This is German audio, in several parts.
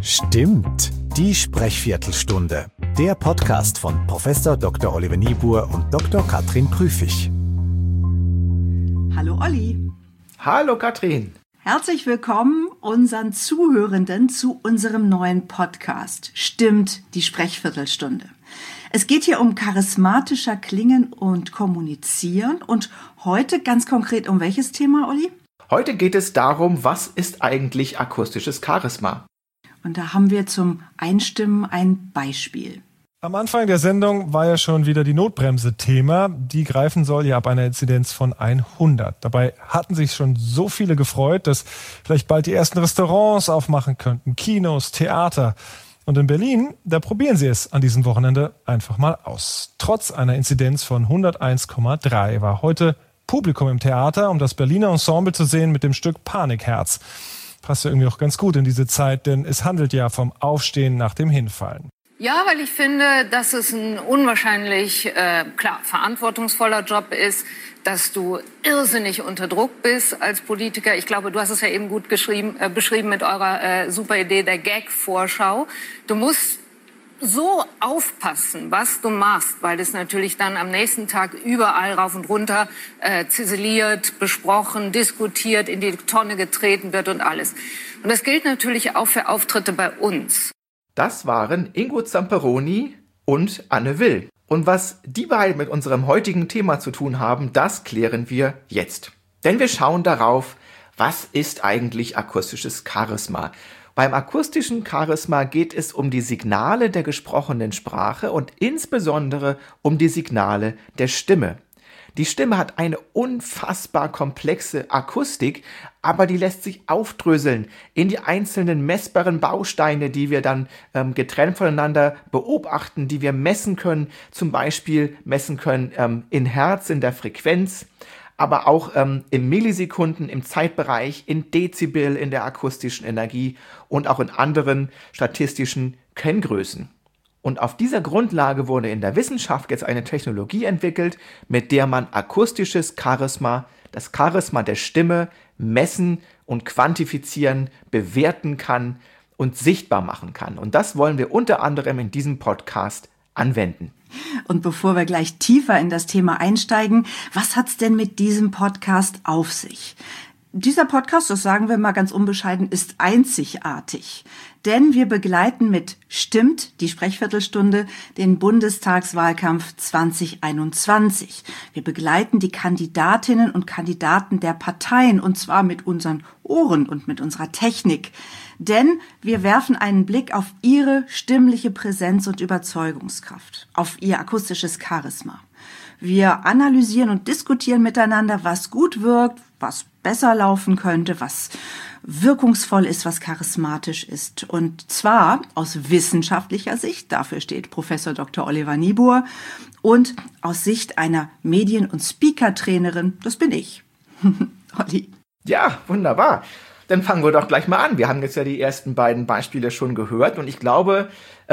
Stimmt, die Sprechviertelstunde. Der Podcast von Prof. Dr. Oliver Niebuhr und Dr. Katrin Prüfig. Hallo Olli. Hallo Katrin. Herzlich willkommen unseren Zuhörenden zu unserem neuen Podcast. Stimmt, die Sprechviertelstunde. Es geht hier um charismatischer Klingen und Kommunizieren. Und heute ganz konkret um welches Thema, Olli? Heute geht es darum, was ist eigentlich akustisches Charisma? Und da haben wir zum Einstimmen ein Beispiel. Am Anfang der Sendung war ja schon wieder die Notbremse Thema. Die greifen soll ja ab einer Inzidenz von 100. Dabei hatten sich schon so viele gefreut, dass vielleicht bald die ersten Restaurants aufmachen könnten, Kinos, Theater. Und in Berlin, da probieren sie es an diesem Wochenende einfach mal aus. Trotz einer Inzidenz von 101,3 war heute Publikum im Theater, um das Berliner Ensemble zu sehen mit dem Stück Panikherz. Passt ja irgendwie auch ganz gut in diese Zeit, denn es handelt ja vom Aufstehen nach dem Hinfallen. Ja, weil ich finde, dass es ein unwahrscheinlich, verantwortungsvoller Job ist, dass du irrsinnig unter Druck bist als Politiker. Ich glaube, du hast es ja eben gut beschrieben mit eurer super Idee der Gag-Vorschau. Du musst so aufpassen, was du machst, weil das natürlich dann am nächsten Tag überall rauf und runter ziseliert, besprochen, diskutiert, in die Tonne getreten wird und alles. Und das gilt natürlich auch für Auftritte bei uns. Das waren Ingo Zamperoni und Anne Will. Und was die beiden mit unserem heutigen Thema zu tun haben, das klären wir jetzt. Denn wir schauen darauf, was ist eigentlich akustisches Charisma? Beim akustischen Charisma geht es um die Signale der gesprochenen Sprache und insbesondere um die Signale der Stimme. Die Stimme hat eine unfassbar komplexe Akustik, aber die lässt sich aufdröseln in die einzelnen messbaren Bausteine, die wir dann getrennt voneinander beobachten, die wir messen können, zum Beispiel messen können in Hertz, in der Frequenz, aber auch in Millisekunden, im Zeitbereich, in Dezibel, in der akustischen Energie und auch in anderen statistischen Kenngrößen. Und auf dieser Grundlage wurde in der Wissenschaft jetzt eine Technologie entwickelt, mit der man akustisches Charisma, das Charisma der Stimme, messen und quantifizieren, bewerten kann und sichtbar machen kann. Und das wollen wir unter anderem in diesem Podcast anwenden. Und bevor wir gleich tiefer in das Thema einsteigen, was hat's denn mit diesem Podcast auf sich? Dieser Podcast, das sagen wir mal ganz unbescheiden, ist einzigartig. Denn wir begleiten mit Stimmt, die Sprechviertelstunde, den Bundestagswahlkampf 2021. Wir begleiten die Kandidatinnen und Kandidaten der Parteien und zwar mit unseren Ohren und mit unserer Technik. Denn wir werfen einen Blick auf ihre stimmliche Präsenz und Überzeugungskraft, auf ihr akustisches Charisma. Wir analysieren und diskutieren miteinander, was gut wirkt, was besser laufen könnte, was wirkungsvoll ist, was charismatisch ist. Und zwar aus wissenschaftlicher Sicht, dafür steht Prof. Dr. Oliver Niebuhr, und aus Sicht einer Medien- und Speaker-Trainerin, das bin ich. Olli. Ja, wunderbar. Dann fangen wir doch gleich mal an. Wir haben jetzt ja die ersten beiden Beispiele schon gehört und ich glaube,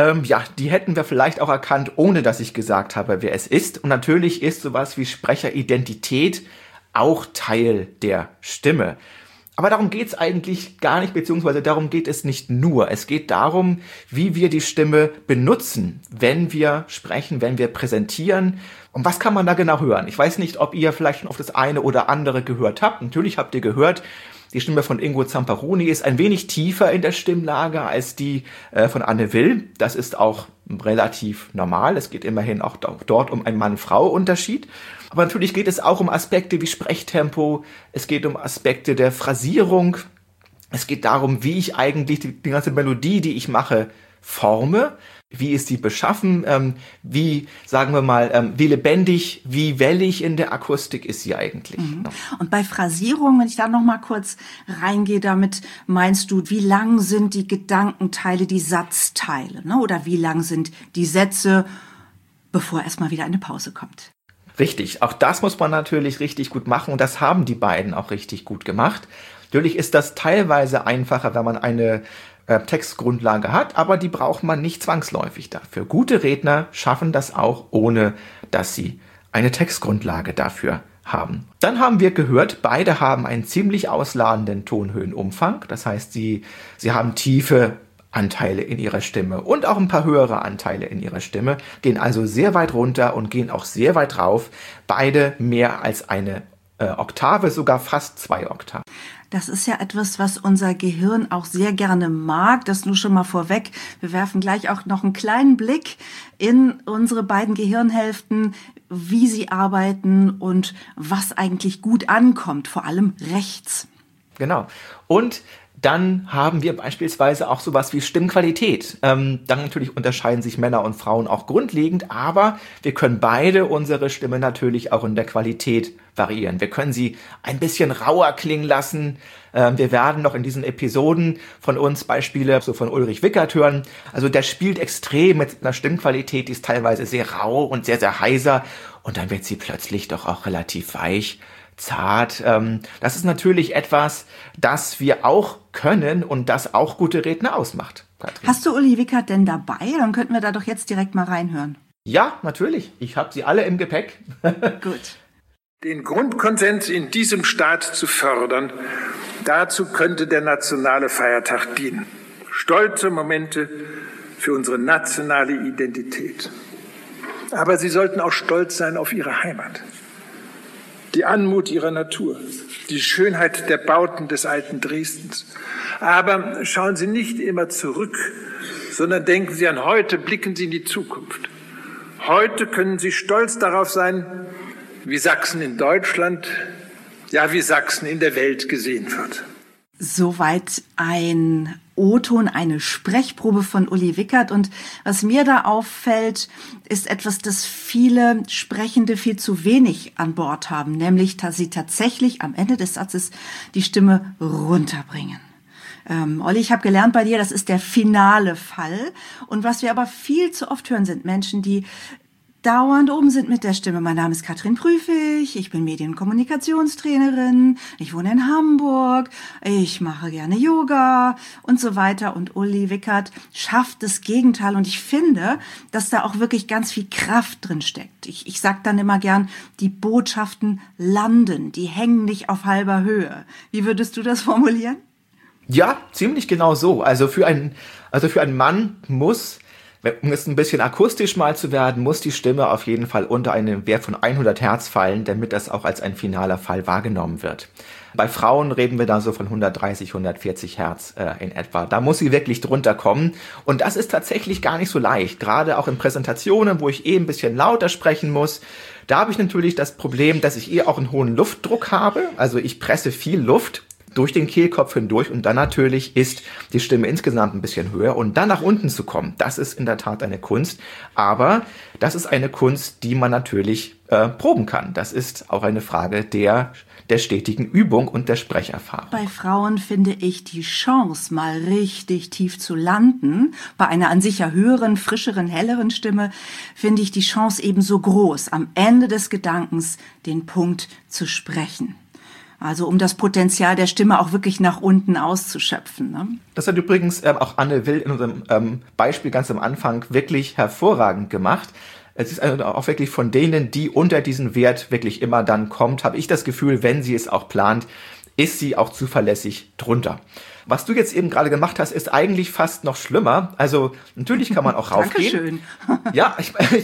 die hätten wir vielleicht auch erkannt, ohne dass ich gesagt habe, wer es ist. Und natürlich ist sowas wie Sprecheridentität auch Teil der Stimme. Aber darum geht es eigentlich gar nicht, beziehungsweise darum geht es nicht nur. Es geht darum, wie wir die Stimme benutzen, wenn wir sprechen, wenn wir präsentieren. Und was kann man da genau hören? Ich weiß nicht, ob ihr vielleicht schon auf das eine oder andere gehört habt. Natürlich habt ihr gehört, die Stimme von Ingo Zamperoni ist ein wenig tiefer in der Stimmlage als die von Anne Will. Das ist auch relativ normal. Es geht immerhin auch dort um einen Mann-Frau-Unterschied. Aber natürlich geht es auch um Aspekte wie Sprechtempo. Es geht um Aspekte der Phrasierung. Es geht darum, wie ich eigentlich die ganze Melodie, die ich mache, forme. Wie ist sie beschaffen? Wie, sagen wir mal, wie lebendig, wie wellig in der Akustik ist sie eigentlich? Mhm. Und bei Phrasierung, wenn ich da noch mal kurz reingehe, damit meinst du, wie lang sind die Gedankenteile, die Satzteile, ne? Oder wie lang sind die Sätze, bevor erstmal wieder eine Pause kommt? Richtig, auch das muss man natürlich richtig gut machen und das haben die beiden auch richtig gut gemacht. Natürlich ist das teilweise einfacher, wenn man eine Textgrundlage hat, aber die braucht man nicht zwangsläufig dafür. Gute Redner schaffen das auch, ohne dass sie eine Textgrundlage dafür haben. Dann haben wir gehört, beide haben einen ziemlich ausladenden Tonhöhenumfang. Das heißt, sie haben tiefe Anteile in ihrer Stimme und auch ein paar höhere Anteile in ihrer Stimme, gehen also sehr weit runter und gehen auch sehr weit rauf. Beide mehr als eine Oktave, sogar fast 2 Oktaven. Das ist ja etwas, was unser Gehirn auch sehr gerne mag. Das nur schon mal vorweg. Wir werfen gleich auch noch einen kleinen Blick in unsere beiden Gehirnhälften, wie sie arbeiten und was eigentlich gut ankommt, vor allem rechts. Genau. Und dann haben wir beispielsweise auch sowas wie Stimmqualität. Dann natürlich unterscheiden sich Männer und Frauen auch grundlegend, aber wir können beide unsere Stimme natürlich auch in der Qualität variieren. Wir können sie ein bisschen rauer klingen lassen. Wir werden noch in diesen Episoden von uns Beispiele so von Ulrich Wickert hören. Also der spielt extrem mit einer Stimmqualität, die ist teilweise sehr rau und sehr, sehr heiser. Und dann wird sie plötzlich doch auch relativ weich, zart. Das ist natürlich etwas, das wir auch können und das auch gute Redner ausmacht. Katrin. Hast du Uli Wickert denn dabei? Dann könnten wir da doch jetzt direkt mal reinhören. Ja, natürlich. Ich habe sie alle im Gepäck. Gut. Den Grundkonsens in diesem Staat zu fördern, dazu könnte der nationale Feiertag dienen. Stolze Momente für unsere nationale Identität. Aber Sie sollten auch stolz sein auf Ihre Heimat. Die Anmut ihrer Natur, die Schönheit der Bauten des alten Dresdens. Aber schauen Sie nicht immer zurück, sondern denken Sie an heute, blicken Sie in die Zukunft. Heute können Sie stolz darauf sein, wie Sachsen in Deutschland, ja wie Sachsen in der Welt gesehen wird. Soweit ein O-Ton, eine Sprechprobe von Uli Wickert. Und was mir da auffällt, ist etwas, das viele Sprechende viel zu wenig an Bord haben, nämlich, dass sie tatsächlich am Ende des Satzes die Stimme runterbringen. Olli, ich habe gelernt bei dir, das ist der finale Fall. Und was wir aber viel zu oft hören, sind Menschen, die dauernd oben sind mit der Stimme. Mein Name ist Katrin Prüfig, ich bin Medien- und Kommunikationstrainerin, ich wohne in Hamburg, ich mache gerne Yoga und so weiter. Und Uli Wickert schafft das Gegenteil. Und ich finde, dass da auch wirklich ganz viel Kraft drin steckt. Ich sage dann immer gern, die Botschaften landen, die hängen nicht auf halber Höhe. Wie würdest du das formulieren? Ja, ziemlich genau so. Also für einen Mann muss, um jetzt ein bisschen akustisch mal zu werden, muss die Stimme auf jeden Fall unter einen Wert von 100 Hertz fallen, damit das auch als ein finaler Fall wahrgenommen wird. Bei Frauen reden wir da so von 130, 140 Hertz in etwa. Da muss sie wirklich drunter kommen. Und das ist tatsächlich gar nicht so leicht. Gerade auch in Präsentationen, wo ich ein bisschen lauter sprechen muss. Da habe ich natürlich das Problem, dass ich auch einen hohen Luftdruck habe. Also ich presse viel Luft durch den Kehlkopf hindurch und dann natürlich ist die Stimme insgesamt ein bisschen höher und dann nach unten zu kommen, das ist in der Tat eine Kunst, aber das ist eine Kunst, die man natürlich proben kann. Das ist auch eine Frage der stetigen Übung und der Sprecherfahrung. Bei Frauen finde ich die Chance, mal richtig tief zu landen, bei einer an sich ja höheren, frischeren, helleren Stimme, finde ich die Chance ebenso groß, am Ende des Gedankens den Punkt zu sprechen. Also um das Potenzial der Stimme auch wirklich nach unten auszuschöpfen. Ne? Das hat übrigens auch Anne Will in unserem Beispiel ganz am Anfang wirklich hervorragend gemacht. Es ist also auch wirklich von denen, die unter diesen Wert wirklich immer dann kommt, habe ich das Gefühl, wenn sie es auch plant, ist sie auch zuverlässig drunter. Was du jetzt eben gerade gemacht hast, ist eigentlich fast noch schlimmer. Also natürlich kann man auch raufgehen. Dankeschön. Ja,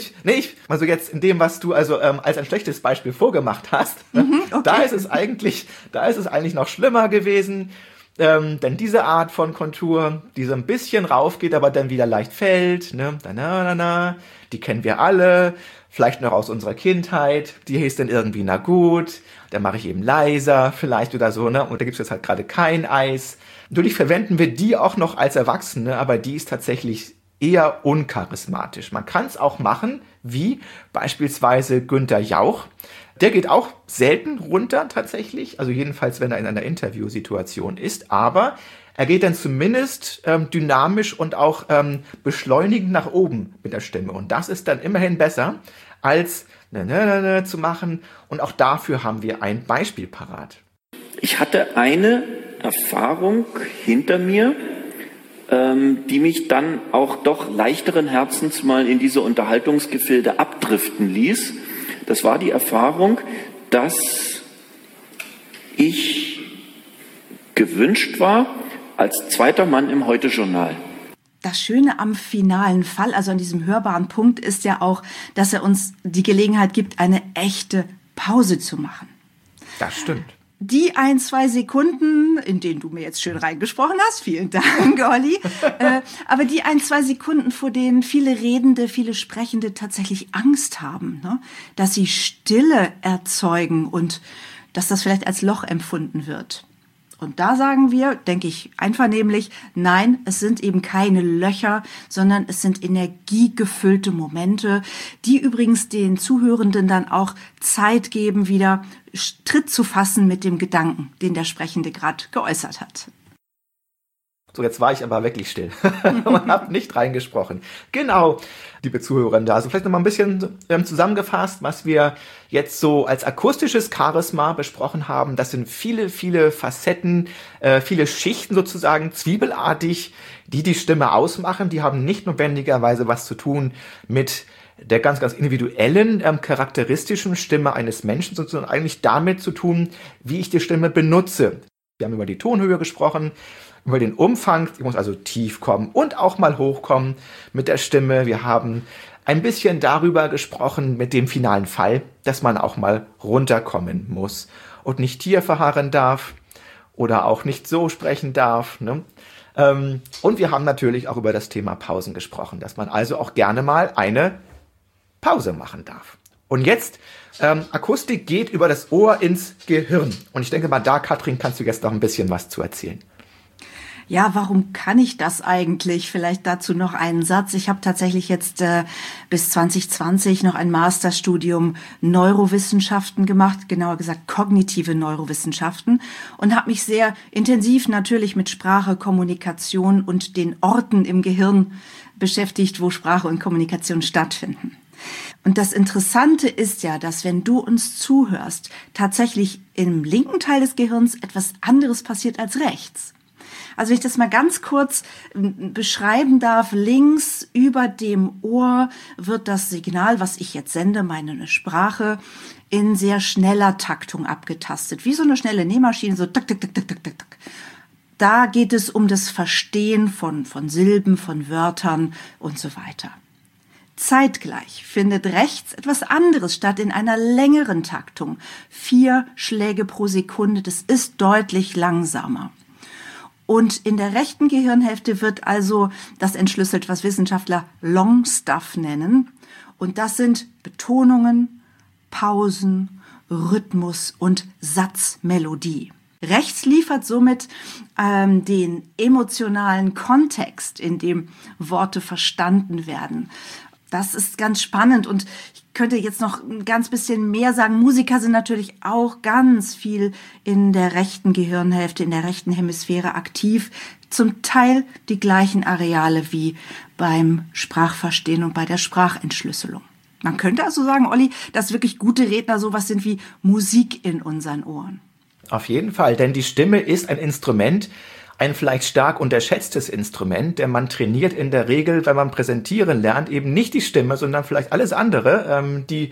also jetzt in dem, was du also als ein schlechtes Beispiel vorgemacht hast, okay. da ist es eigentlich noch schlimmer gewesen. Denn diese Art von Kontur, die so ein bisschen raufgeht, aber dann wieder leicht fällt, ne, die kennen wir alle, vielleicht noch aus unserer Kindheit, die hieß dann irgendwie, na gut, dann mache ich eben leiser vielleicht oder so, ne, und da gibt's jetzt halt gerade kein Eis. Natürlich verwenden wir die auch noch als Erwachsene, aber die ist tatsächlich eher uncharismatisch. Man kann es auch machen, wie beispielsweise Günther Jauch. Der geht auch selten runter tatsächlich, also jedenfalls, wenn er in einer Interviewsituation ist, aber er geht dann zumindest dynamisch und auch beschleunigend nach oben mit der Stimme. Und das ist dann immerhin besser, als zu machen. Und auch dafür haben wir ein Beispiel parat. Ich hatte eine Erfahrung hinter mir, die mich dann auch doch leichteren Herzens mal in diese Unterhaltungsgefilde abdriften ließ. Das war die Erfahrung, dass ich gewünscht war als zweiter Mann im Heute-Journal. das Schöne am finalen Fall, also an diesem hörbaren Punkt, ist ja auch, dass er uns die Gelegenheit gibt, eine echte Pause zu machen. Das stimmt. Die 1-2 Sekunden, in denen du mir jetzt schön reingesprochen hast, vielen Dank, Olli, aber die 1-2 Sekunden, vor denen viele Redende, viele Sprechende tatsächlich Angst haben, ne? Dass sie Stille erzeugen und dass das vielleicht als Loch empfunden wird. Und da sagen wir, denke ich, einvernehmlich, nein, es sind eben keine Löcher, sondern es sind energiegefüllte Momente, die übrigens den Zuhörenden dann auch Zeit geben, wieder Tritt zu fassen mit dem Gedanken, den der Sprechende gerade geäußert hat. So, jetzt war ich aber wirklich still und habe nicht reingesprochen. Genau, liebe Zuhörende. Also vielleicht noch mal ein bisschen zusammengefasst, was wir jetzt so als akustisches Charisma besprochen haben. Das sind viele, viele Facetten, viele Schichten sozusagen, zwiebelartig, die Stimme ausmachen. Die haben nicht notwendigerweise was zu tun mit der ganz, ganz individuellen, charakteristischen Stimme eines Menschen, sondern eigentlich damit zu tun, wie ich die Stimme benutze. Wir haben über die Tonhöhe gesprochen, über den Umfang, ich muss also tief kommen und auch mal hochkommen mit der Stimme. Wir haben ein bisschen darüber gesprochen mit dem finalen Fall, dass man auch mal runterkommen muss und nicht hier verharren darf oder auch nicht so sprechen darf, ne? Und wir haben natürlich auch über das Thema Pausen gesprochen, dass man also auch gerne mal eine Pause machen darf. Und jetzt, Akustik geht über das Ohr ins Gehirn. Und ich denke mal, da, Katrin, kannst du jetzt noch ein bisschen was zu erzählen. Ja, warum kann ich das eigentlich? Vielleicht dazu noch einen Satz. Ich habe tatsächlich jetzt bis 2020 noch ein Masterstudium Neurowissenschaften gemacht, genauer gesagt kognitive Neurowissenschaften, und habe mich sehr intensiv natürlich mit Sprache, Kommunikation und den Orten im Gehirn beschäftigt, wo Sprache und Kommunikation stattfinden. Und das Interessante ist ja, dass wenn du uns zuhörst, tatsächlich im linken Teil des Gehirns etwas anderes passiert als rechts. Also wenn ich das mal ganz kurz beschreiben darf, links über dem Ohr wird das Signal, was ich jetzt sende, meine Sprache, in sehr schneller Taktung abgetastet. Wie so eine schnelle Nähmaschine, so tak, tak, tak, tak, tak, tak. Da geht es um das Verstehen von Silben, von Wörtern und so weiter. Zeitgleich findet rechts etwas anderes statt in einer längeren Taktung. 4 Schläge pro Sekunde, das ist deutlich langsamer. Und in der rechten Gehirnhälfte wird also das entschlüsselt, was Wissenschaftler Long Stuff nennen. Und das sind Betonungen, Pausen, Rhythmus und Satzmelodie. Rechts liefert somit den emotionalen Kontext, in dem Worte verstanden werden. Das ist ganz spannend und ich könnte jetzt noch ein ganz bisschen mehr sagen. Musiker sind natürlich auch ganz viel in der rechten Gehirnhälfte, in der rechten Hemisphäre aktiv. Zum Teil die gleichen Areale wie beim Sprachverstehen und bei der Sprachentschlüsselung. Man könnte also sagen, Olli, dass wirklich gute Redner sowas sind wie Musik in unseren Ohren. Auf jeden Fall, denn die Stimme ist ein Instrument, ein vielleicht stark unterschätztes Instrument, denn man trainiert in der Regel, wenn man präsentieren lernt, eben nicht die Stimme, sondern vielleicht alles andere, die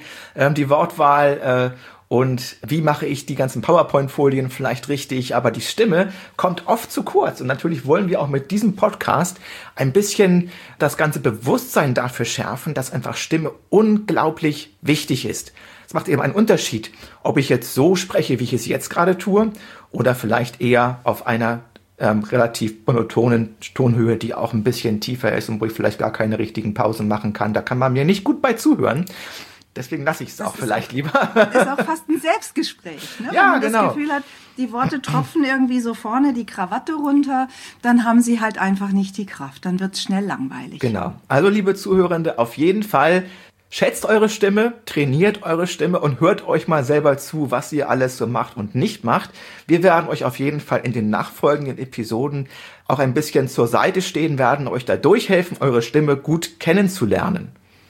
Wortwahl und wie mache ich die ganzen PowerPoint-Folien vielleicht richtig, aber die Stimme kommt oft zu kurz und natürlich wollen wir auch mit diesem Podcast ein bisschen das ganze Bewusstsein dafür schärfen, dass einfach Stimme unglaublich wichtig ist. Es macht eben einen Unterschied, ob ich jetzt so spreche, wie ich es jetzt gerade tue, oder vielleicht eher auf einer relativ monotonen Tonhöhe, die auch ein bisschen tiefer ist und wo ich vielleicht gar keine richtigen Pausen machen kann. Da kann man mir nicht gut bei zuhören. Deswegen lasse ich es auch vielleicht lieber. Ist auch fast ein Selbstgespräch. Ne? Ja, wenn man das Gefühl hat, die Worte tropfen irgendwie so vorne die Krawatte runter, dann haben sie halt einfach nicht die Kraft. Dann wird es schnell langweilig. Genau. Also, liebe Zuhörende, auf jeden Fall schätzt eure Stimme, trainiert eure Stimme und hört euch mal selber zu, was ihr alles so macht und nicht macht. Wir werden euch auf jeden Fall in den nachfolgenden Episoden auch ein bisschen zur Seite stehen, werden euch da durchhelfen, eure Stimme gut kennenzulernen.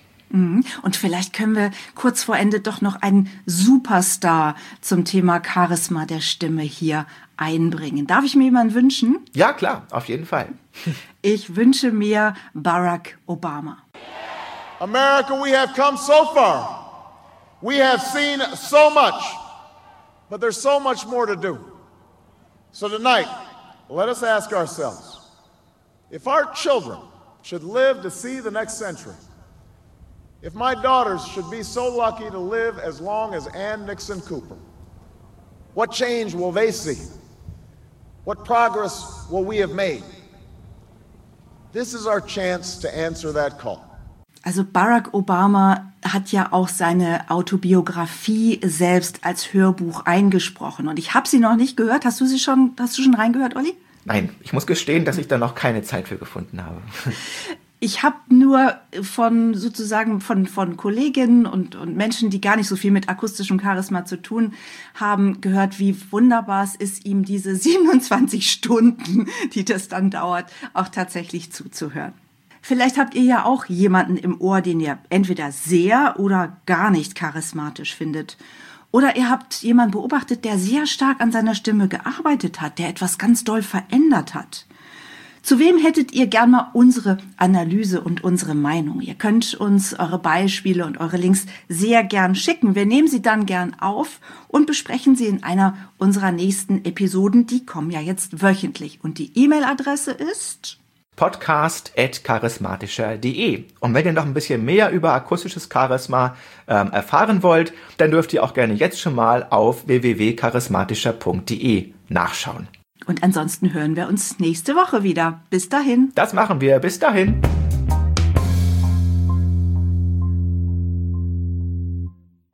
Und vielleicht können wir kurz vor Ende doch noch einen Superstar zum Thema Charisma der Stimme hier einbringen. Darf ich mir jemanden wünschen? Ja, klar, auf jeden Fall. Ich wünsche mir Barack Obama. America, we have come so far. We have seen so much, but there's so much more to do. So tonight, let us ask ourselves, if our children should live to see the next century, if my daughters should be so lucky to live as long as Ann Nixon Cooper, what change will they see? What progress will we have made? This is our chance to answer that call. Also Barack Obama hat ja auch seine Autobiografie selbst als Hörbuch eingesprochen. Und ich habe sie noch nicht gehört. Hast du schon reingehört, Olli? Nein, ich muss gestehen, dass ich da noch keine Zeit für gefunden habe. Ich habe nur von Kolleginnen und Menschen, die gar nicht so viel mit akustischem Charisma zu tun haben, gehört, wie wunderbar es ist, ihm diese 27 Stunden, die das dann dauert, auch tatsächlich zuzuhören. Vielleicht habt ihr ja auch jemanden im Ohr, den ihr entweder sehr oder gar nicht charismatisch findet. Oder ihr habt jemanden beobachtet, der sehr stark an seiner Stimme gearbeitet hat, der etwas ganz doll verändert hat. Zu wem hättet ihr gern mal unsere Analyse und unsere Meinung? Ihr könnt uns eure Beispiele und eure Links sehr gern schicken. Wir nehmen sie dann gern auf und besprechen sie in einer unserer nächsten Episoden. Die kommen ja jetzt wöchentlich. Und die E-Mail-Adresse ist podcast@charismatischer.de. Und wenn ihr noch ein bisschen mehr über akustisches Charisma erfahren wollt, dann dürft ihr auch gerne jetzt schon mal auf www.charismatischer.de nachschauen. Und ansonsten hören wir uns nächste Woche wieder. Bis dahin. Das machen wir. Bis dahin.